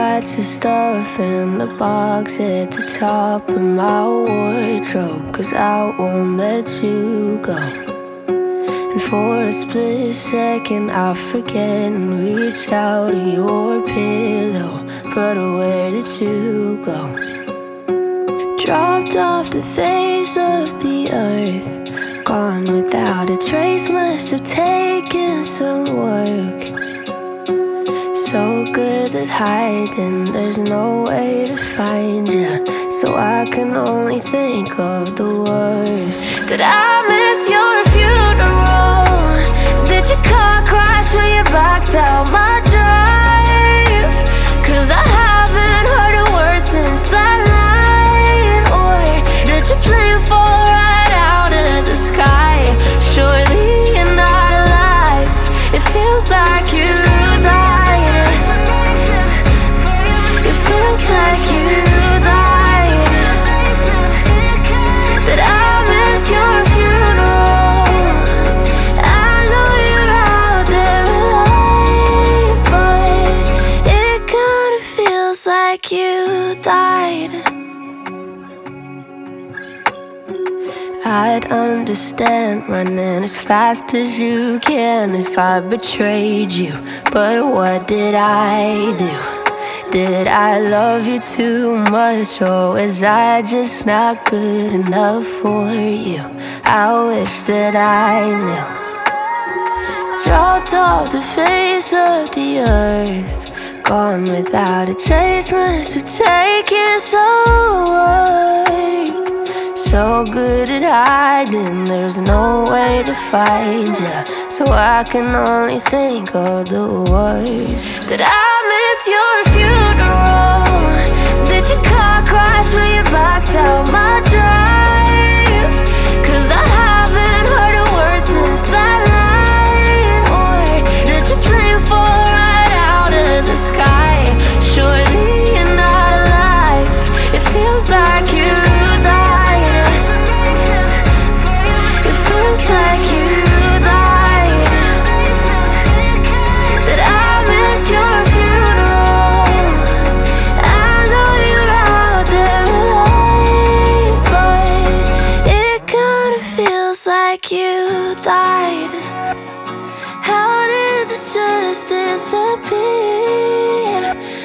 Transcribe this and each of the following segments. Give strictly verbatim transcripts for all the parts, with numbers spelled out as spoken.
got your stuff in the box at the top of my wardrobe, 'cause I won't let you go. And for a split second I forget and reach out to your pillow. But where did you go? Dropped off the face of the earth, gone without a trace, must have taken some work. So good at hiding, there's no way to find you. So I can only think of the worst. Did I miss your funeral? Did your car crash when you backed out my drive? 'Cause I haven't heard a word since that night. Or did your plane fall right out of the sky? Surely you're not alive. It feels like you died. It feels like you died. Did I miss your funeral? I know you're out there alive, but it kinda feels like you died. I'd understand running as fast as you can if I betrayed you. But what did I do? Did I love you too much, or was I just not good enough for you? I wish that I knew. Dropped off the face of the earth, gone without a trace, must have taken some work. So good at hiding, there's no way to find you. So I can only think of the worst. Did I miss your funeral? Did your car crash when you backed out my drive? 'Cause I haven't heard a word since that night. Or did your plane fall right out of the sky? Surely you're not alive. It feels like you died. It feels like you died. Did I miss your funeral? I know you're out there alive, but it kinda feels like you died. How did it just disappear?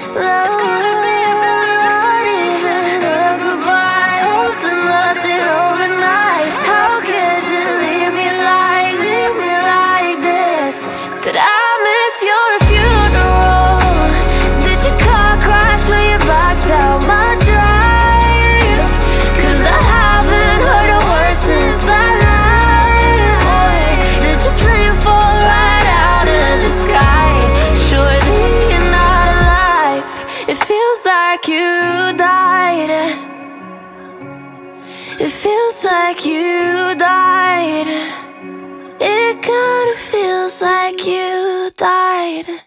Not even a goodbye, oh, to nothing overnight. How could you leave me like, leave me like this? Did I miss your funeral? Did your car crash when you backed out my drive? 'Cause I haven't heard a word since that night. Or did your plane fall right out of the sky? Surely you're not alive. It feels like you died. It feels like you died. It kinda feels like you died.